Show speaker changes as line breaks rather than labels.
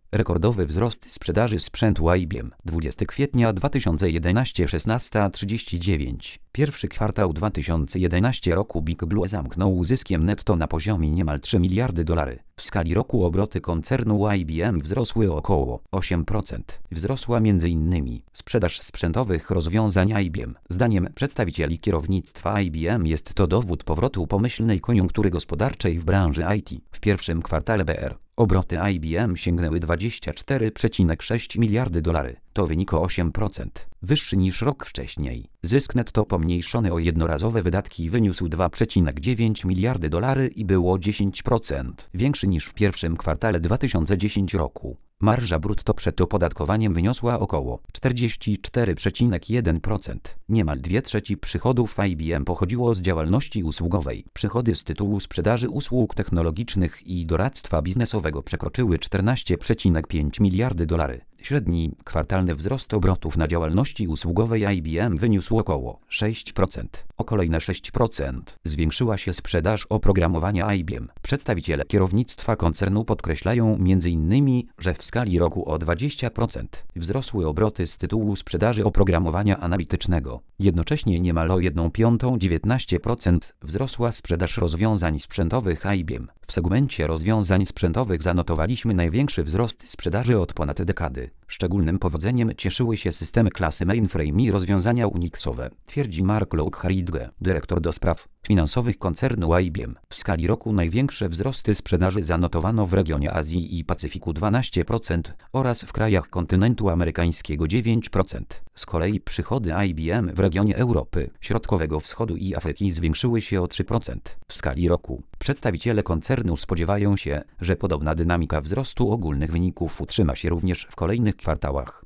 Rekordowy wzrost sprzedaży sprzętu IBM. 20 kwietnia 2011 16:39. Pierwszy kwartał 2011 roku Big Blue zamknął zyskiem netto na poziomie niemal 3 miliardy dolarów. W skali roku obroty koncernu IBM wzrosły o około 8%. Wzrosła m.in. sprzedaż sprzętowych rozwiązań IBM. Zdaniem przedstawicieli kierownictwa IBM jest to dowód powrotu pomyślnej koniunktury gospodarczej w branży IT. W pierwszym kwartale BR obroty IBM sięgnęły 24,6 miliardy dolarów. To wynik o 8% wyższy niż rok wcześniej. Zysk netto pomniejszony o jednorazowe wydatki wyniósł 2,9 miliardy dolarów i było 10% większy niż w pierwszym kwartale 2010 roku. Marża brutto przed opodatkowaniem wyniosła około 44,1%. Niemal 2/3 przychodów IBM pochodziło z działalności usługowej. Przychody z tytułu sprzedaży usług technologicznych i doradztwa biznesowego przekroczyły 14,5 miliardy dolarów. Średni kwartalny wzrost obrotów na działalności usługowej IBM wyniósł około 6%. O kolejne 6% zwiększyła się sprzedaż oprogramowania IBM. Przedstawiciele kierownictwa koncernu podkreślają m.in., że w skali roku o 20% wzrosły obroty z tytułu sprzedaży oprogramowania analitycznego. Jednocześnie niemal o 1/5 19% wzrosła sprzedaż rozwiązań sprzętowych IBM. W segmencie rozwiązań sprzętowych zanotowaliśmy największy wzrost sprzedaży od ponad dekady. Szczególnym powodzeniem cieszyły się systemy klasy mainframe i rozwiązania Unixowe, twierdzi Mark Lockridge, dyrektor do spraw finansowych koncernu IBM. W skali roku największe wzrosty sprzedaży zanotowano w regionie Azji i Pacyfiku 12% oraz w krajach kontynentu amerykańskiego 9%. Z kolei przychody IBM w regionie Europy, Środkowego Wschodu i Afryki zwiększyły się o 3% w skali roku. Przedstawiciele koncernu spodziewają się, że podobna dynamika wzrostu ogólnych wyników utrzyma się również w kolejnych kwartałach.